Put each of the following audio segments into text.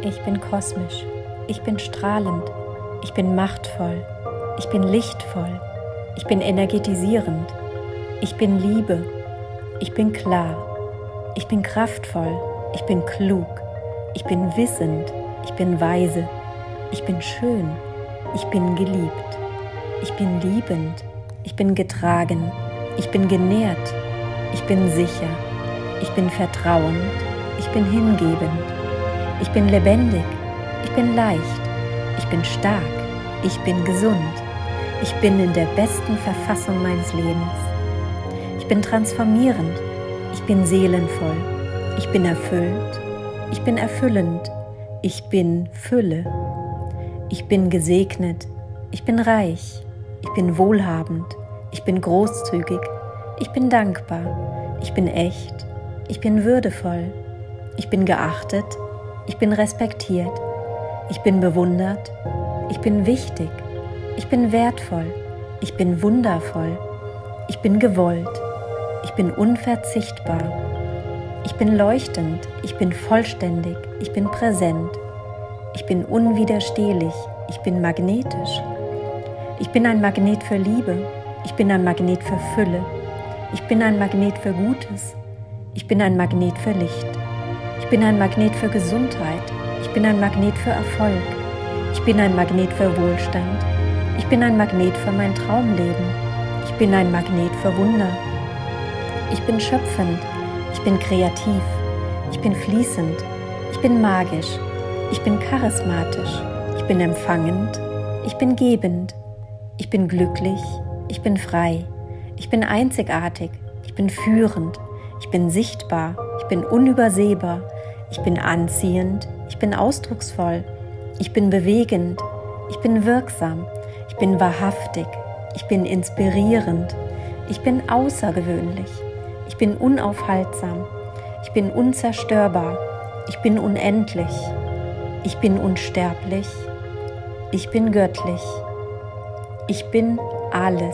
Ich bin kosmisch, ich bin strahlend, ich bin machtvoll, ich bin lichtvoll, ich bin energetisierend, ich bin Liebe, ich bin klar, ich bin kraftvoll, ich bin klug, ich bin wissend, ich bin weise, ich bin schön, ich bin geliebt, ich bin liebend, ich bin getragen, ich bin genährt, ich bin sicher, ich bin vertrauend, ich bin hingebend, ich bin lebendig, ich bin leicht, ich bin stark, ich bin gesund, ich bin in der besten Verfassung meines Lebens. Ich bin transformierend, ich bin seelenvoll, ich bin erfüllt, ich bin erfüllend, ich bin Fülle, ich bin gesegnet, ich bin reich, ich bin wohlhabend, ich bin großzügig, ich bin dankbar, ich bin echt, ich bin würdevoll, ich bin geachtet, ich bin respektiert, ich bin bewundert, ich bin wichtig, ich bin wertvoll, ich bin wundervoll, ich bin gewollt, ich bin unverzichtbar, ich bin leuchtend, ich bin vollständig, ich bin präsent, ich bin unwiderstehlich, ich bin magnetisch, ich bin ein Magnet für Liebe, ich bin ein Magnet für Fülle, ich bin ein Magnet für Gutes, ich bin ein Magnet für Licht, ich bin ein Magnet für Gesundheit, ich bin ein Magnet für Erfolg, ich bin ein Magnet für Wohlstand, ich bin ein Magnet für mein Traumleben, ich bin ein Magnet für Wunder, ich bin schöpfend, ich bin kreativ, ich bin fließend, ich bin magisch, ich bin charismatisch, ich bin empfangend, ich bin gebend, ich bin glücklich, ich bin frei, ich bin einzigartig, ich bin führend, ich bin sichtbar, ich bin unübersehbar, ich bin anziehend, ich bin ausdrucksvoll, ich bin bewegend, ich bin wirksam, ich bin wahrhaftig, ich bin inspirierend, ich bin außergewöhnlich, ich bin unaufhaltsam, ich bin unzerstörbar, ich bin unendlich, ich bin unsterblich, ich bin göttlich, ich bin alles.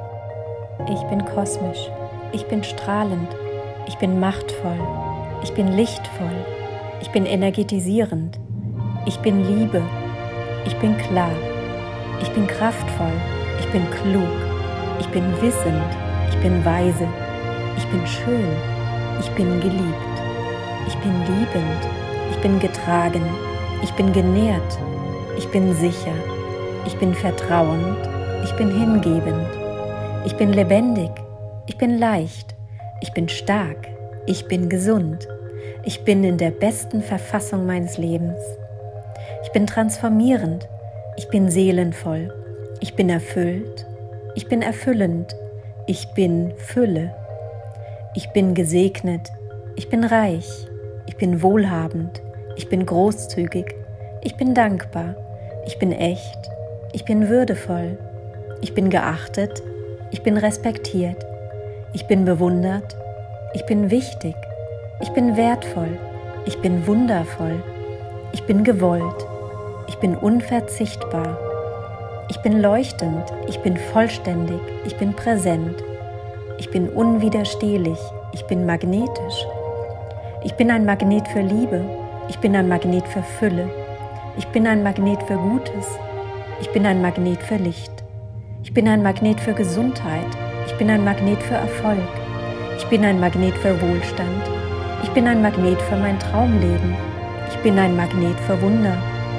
Ich bin kosmisch, ich bin strahlend, ich bin machtvoll, ich bin lichtvoll, ich bin energetisierend, ich bin Liebe, ich bin klar, ich bin kraftvoll, ich bin klug, ich bin wissend, ich bin weise, ich bin schön, ich bin geliebt, ich bin liebend, ich bin getragen, ich bin genährt, ich bin sicher, ich bin vertrauend, ich bin hingebend, ich bin lebendig, ich bin leicht, ich bin stark, ich bin gesund, ich bin in der besten Verfassung meines Lebens. Ich bin transformierend, ich bin seelenvoll, ich bin erfüllt, ich bin erfüllend, ich bin Fülle, ich bin gesegnet, ich bin reich, ich bin wohlhabend, ich bin großzügig, ich bin dankbar, ich bin echt, ich bin würdevoll, ich bin geachtet, ich bin respektiert, ich bin bewundert, ich bin wichtig, ich bin wertvoll, ich bin wundervoll, ich bin gewollt, ich bin unverzichtbar, ich bin leuchtend, ich bin vollständig, ich bin präsent, ich bin unwiderstehlich, ich bin magnetisch, ich bin ein Magnet für Liebe, ich bin ein Magnet für Fülle, ich bin ein Magnet für Gutes, ich bin ein Magnet für Licht, ich bin ein Magnet für Gesundheit, ich bin ein Magnet für Erfolg, ich bin ein Magnet für Wohlstand, ich bin ein Magnet für mein Traumleben, ich bin ein Magnet für Wunder,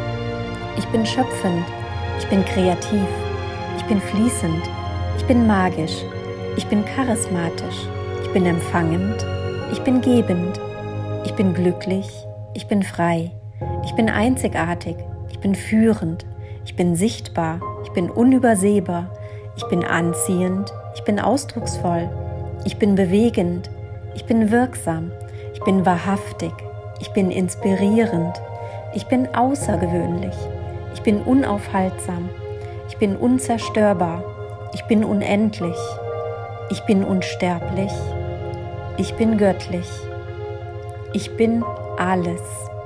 ich bin schöpfend, ich bin kreativ, ich bin fließend, ich bin magisch, ich bin charismatisch, ich bin empfangend, ich bin gebend, ich bin glücklich, ich bin frei, ich bin einzigartig, ich bin führend, ich bin sichtbar, ich bin unübersehbar, ich bin anziehend, ich bin ausdrucksvoll, ich bin bewegend, ich bin wirksam, ich bin wahrhaftig, ich bin inspirierend, ich bin außergewöhnlich, ich bin unaufhaltsam, ich bin unzerstörbar, ich bin unendlich, ich bin unsterblich, ich bin göttlich, ich bin alles.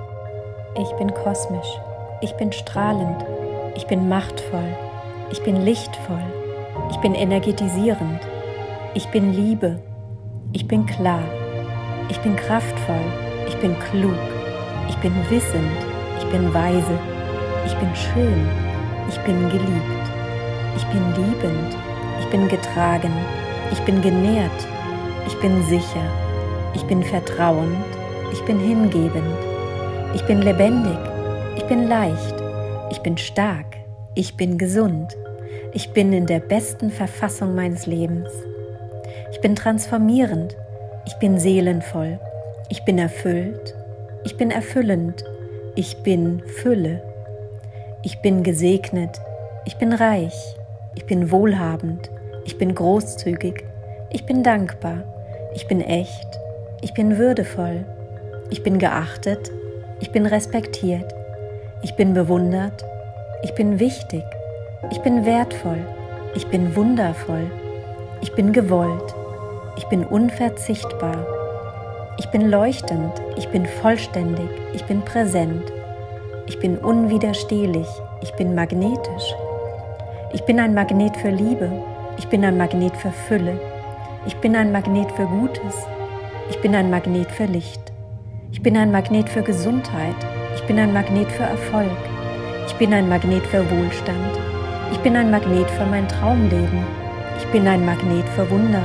Ich bin kosmisch, ich bin strahlend, ich bin machtvoll, ich bin lichtvoll, ich bin energetisierend, ich bin Liebe, ich bin klar, ich bin kraftvoll, ich bin klug, ich bin wissend, ich bin weise, ich bin schön, ich bin geliebt, ich bin liebend, ich bin getragen, ich bin genährt, ich bin sicher, ich bin vertrauend, ich bin hingebend, ich bin lebendig, ich bin leicht, ich bin stark, ich bin gesund, ich bin in der besten Verfassung meines Lebens. Ich bin transformierend, ich bin seelenvoll, ich bin erfüllt, ich bin erfüllend, ich bin Fülle. Ich bin gesegnet, ich bin reich, ich bin wohlhabend, ich bin großzügig, ich bin dankbar, ich bin echt, ich bin würdevoll, ich bin geachtet, ich bin respektiert, ich bin bewundert, ich bin wichtig, ich bin wertvoll, ich bin wundervoll, ich bin gewollt, ich bin unverzichtbar, ich bin leuchtend, ich bin vollständig, ich bin präsent, ich bin unwiderstehlich, ich bin magnetisch, ich bin ein Magnet für Liebe, ich bin ein Magnet für Fülle, ich bin ein Magnet für Gutes, ich bin ein Magnet für Licht, ich bin ein Magnet für Gesundheit, ich bin ein Magnet für Erfolg, ich bin ein Magnet für Wohlstand, ich bin ein Magnet für mein Traumleben, ich bin ein Magnet für Wunder,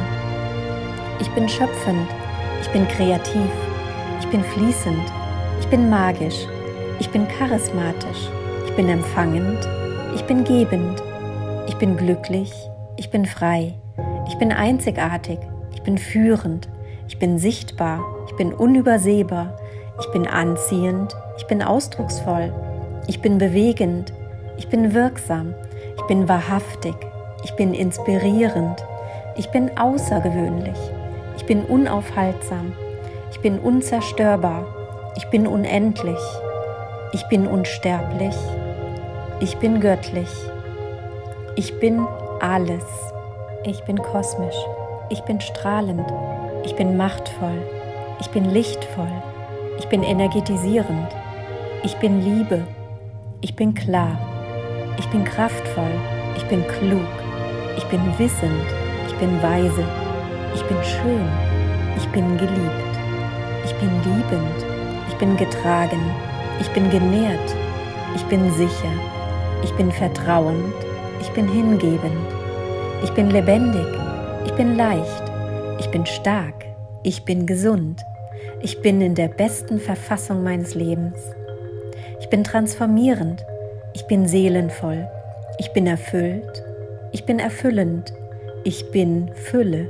ich bin schöpfend, ich bin kreativ, ich bin fließend, ich bin magisch, ich bin charismatisch, ich bin empfangend, ich bin gebend, ich bin glücklich, ich bin frei, ich bin einzigartig, ich bin führend, ich bin sichtbar, ich bin unübersehbar, ich bin anziehend, ich bin ausdrucksvoll, ich bin bewegend, ich bin wirksam, ich bin wahrhaftig, ich bin inspirierend, ich bin außergewöhnlich, ich bin unaufhaltsam, ich bin unzerstörbar, ich bin unendlich, ich bin unsterblich, ich bin göttlich, ich bin alles, ich bin kosmisch, ich bin strahlend, ich bin machtvoll, ich bin lichtvoll, ich bin energetisierend, ich bin Liebe, ich bin klar, ich bin kraftvoll, ich bin klug, ich bin wissend, ich bin weise, ich bin schön, ich bin geliebt, ich bin liebend, ich bin getragen, ich bin genährt, ich bin sicher, ich bin vertrauend, ich bin hingebend, ich bin lebendig, ich bin leicht, ich bin stark, ich bin gesund, ich bin in der besten Verfassung meines Lebens. Ich bin transformierend, ich bin seelenvoll, ich bin erfüllt, ich bin erfüllend, ich bin Fülle.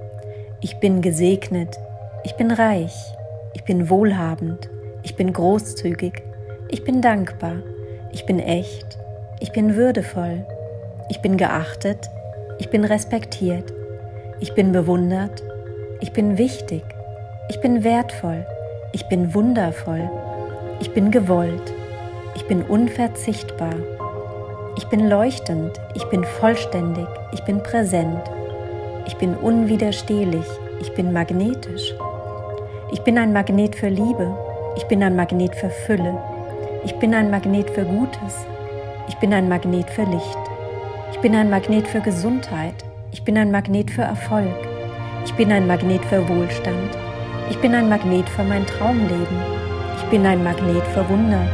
Ich bin gesegnet, ich bin reich, ich bin wohlhabend, ich bin großzügig, ich bin dankbar, ich bin echt, ich bin würdevoll, ich bin geachtet, ich bin respektiert, ich bin bewundert, ich bin wichtig, ich bin wertvoll, ich bin wundervoll, ich bin gewollt, ich bin unverzichtbar, ich bin leuchtend, ich bin vollständig, ich bin präsent, ich bin unwiderstehlich, ich bin magnetisch, ich bin ein Magnet für Liebe, ich bin ein Magnet für Fülle, ich bin ein Magnet für Gutes, ich bin ein Magnet für Licht, ich bin ein Magnet für Gesundheit, ich bin ein Magnet für Erfolg, ich bin ein Magnet für Wohlstand, ich bin ein Magnet für mein Traumleben, ich bin ein Magnet für Wunder,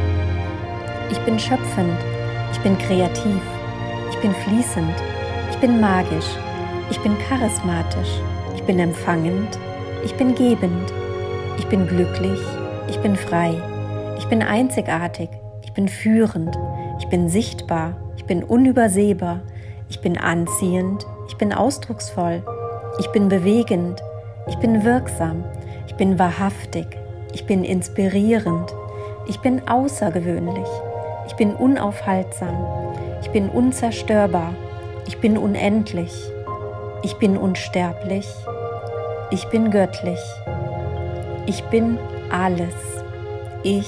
ich bin schöpfend, ich bin kreativ, ich bin fließend, ich bin magisch, ich bin charismatisch, ich bin empfangend, ich bin gebend, ich bin glücklich, ich bin frei, ich bin einzigartig, ich bin führend, ich bin sichtbar, ich bin unübersehbar, ich bin anziehend, ich bin ausdrucksvoll, ich bin bewegend, ich bin wirksam, ich bin wahrhaftig, ich bin inspirierend, ich bin außergewöhnlich, ich bin unaufhaltsam, ich bin unzerstörbar, ich bin unendlich, ich bin unsterblich, ich bin göttlich, ich bin alles, ich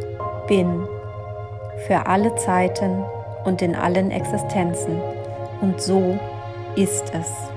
bin für alle Zeiten und in allen Existenzen und so ist es.